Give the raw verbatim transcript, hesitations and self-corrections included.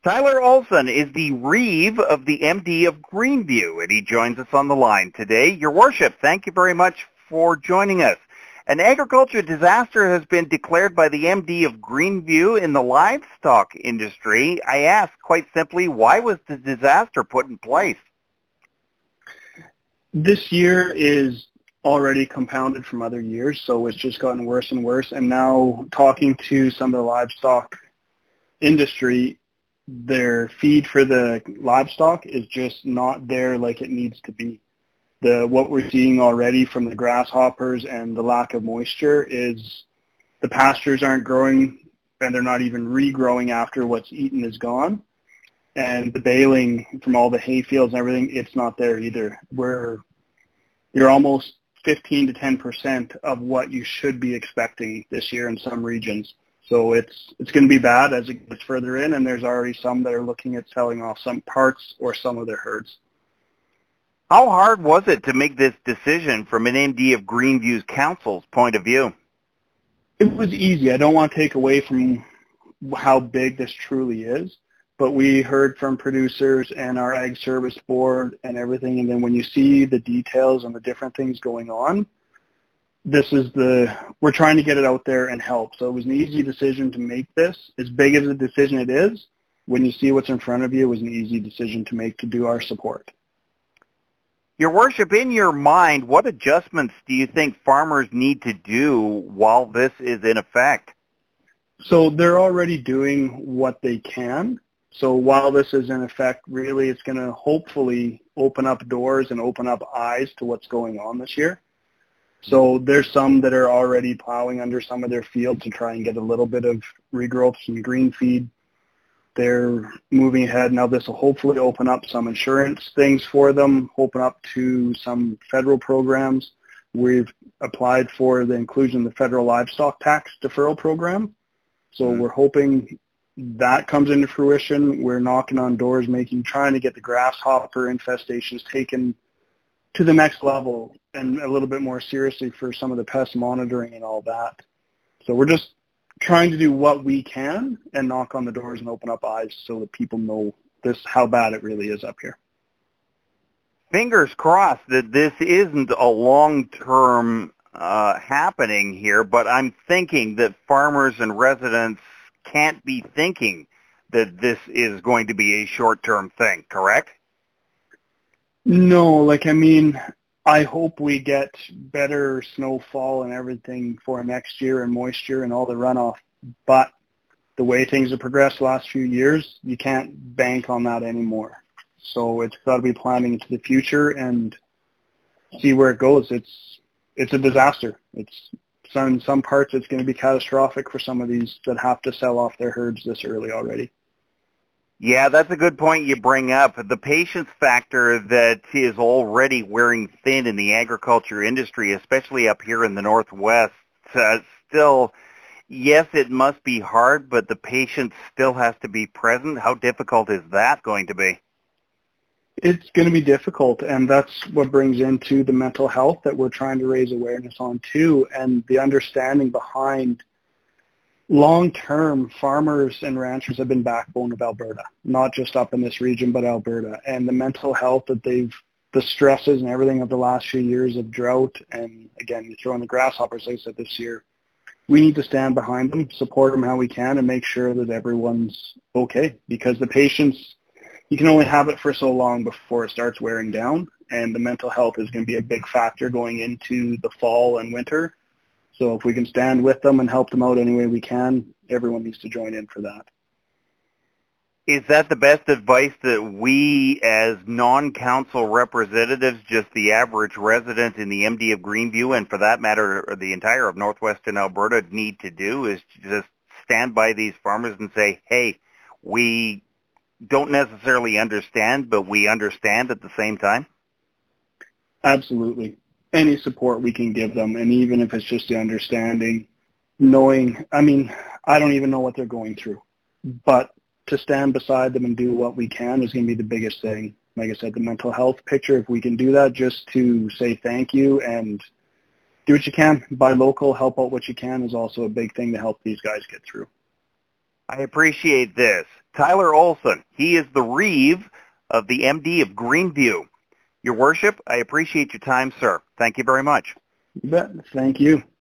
Tyler Olson is the Reeve of the M D of Greenview, and he joins us on the line today. Your Worship, thank you very much for joining us. An agriculture disaster has been declared by the M D of Greenview in the livestock industry. I ask, quite simply, why was the disaster put in place? This year is already compounded from other years, so it's just gotten worse and worse. And now talking to some of the livestock industry, their feed for the livestock is just not there like it needs to be. The what we're seeing already from the grasshoppers and the lack of moisture is the pastures aren't growing, and they're not even regrowing after what's eaten is gone. And the baling from all the hay fields and everything, it's not there either. We're you're almost fifteen to ten percent of what you should be expecting this year in some regions. So it's it's going to be bad as it gets further in, and there's already some that are looking at selling off some parts or some of their herds. How hard was it to make this decision from an M D of Greenview's council's point of view? It was easy. I don't want to take away from how big this truly is, but we heard from producers and our Ag Service Board and everything, and then when you see the details and the different things going on, this is the, we're trying to get it out there and help. So it was an easy decision to make this. As big as a decision it is, when you see what's in front of you, it was an easy decision to make to do our support. Your Worship, in your mind, what adjustments do you think farmers need to do while this is in effect? So they're already doing what they can. So while this is in effect, really it's going to hopefully open up doors and open up eyes to what's going on this year. So there's some that are already plowing under some of their fields to try and get a little bit of regrowth, some green feed. They're moving ahead. Now this will hopefully open up some insurance things for them, open up to some federal programs. We've applied for the inclusion of the federal livestock tax deferral program. So mm-hmm. we're hoping that comes into fruition. We're knocking on doors, making, trying to get the grasshopper infestations taken to the next level and a little bit more seriously for some of the pest monitoring and all that. So we're just trying to do what we can and knock on the doors and open up eyes so that people know this, how bad it really is up here. Fingers crossed that this isn't a long-term uh, happening here, but I'm thinking that farmers and residents can't be thinking that this is going to be a short-term thing, correct? No, like, I mean, I hope we get better snowfall and everything for next year and moisture and all the runoff, but the way things have progressed the last few years, you can't bank on that anymore. So it's got to be planning into the future and see where it goes. It's it's a disaster. It's some some parts it's going to be catastrophic for some of these that have to sell off their herds this early already. Yeah, that's a good point you bring up. The patience factor that is already wearing thin in the agriculture industry, especially up here in the Northwest, uh, still, yes, it must be hard, but the patience still has to be present. How difficult is that going to be? It's going to be difficult, and that's what brings into the mental health that we're trying to raise awareness on too, and the understanding behind long-term, farmers and ranchers have been backbone of Alberta, not just up in this region, but Alberta. And the mental health that they've, the stresses and everything of the last few years of drought, and again, you throw in the grasshoppers, like I said, this year, we need to stand behind them, support them how we can, and make sure that everyone's okay. Because the patients, you can only have it for so long before it starts wearing down, and the mental health is going to be a big factor going into the fall and winter. So if we can stand with them and help them out any way we can, everyone needs to join in for that. Is that the best advice that we as non-council representatives, just the average resident in the M D of Greenview, and for that matter the entire of northwestern Alberta, need to do, is just stand by these farmers and say, hey, we don't necessarily understand, but we understand at the same time? Absolutely. Any support we can give them, and even if it's just the understanding, knowing, I mean, I don't even know what they're going through, but to stand beside them and do what we can is going to be the biggest thing. Like I said, the mental health picture, if we can do that, just to say thank you and do what you can, buy local, help out what you can, is also a big thing to help these guys get through. I appreciate this. Tyler Olson, he is the Reeve of the M D of Greenview. Your Worship, I appreciate your time, sir. Thank you very much. You bet. Thank you.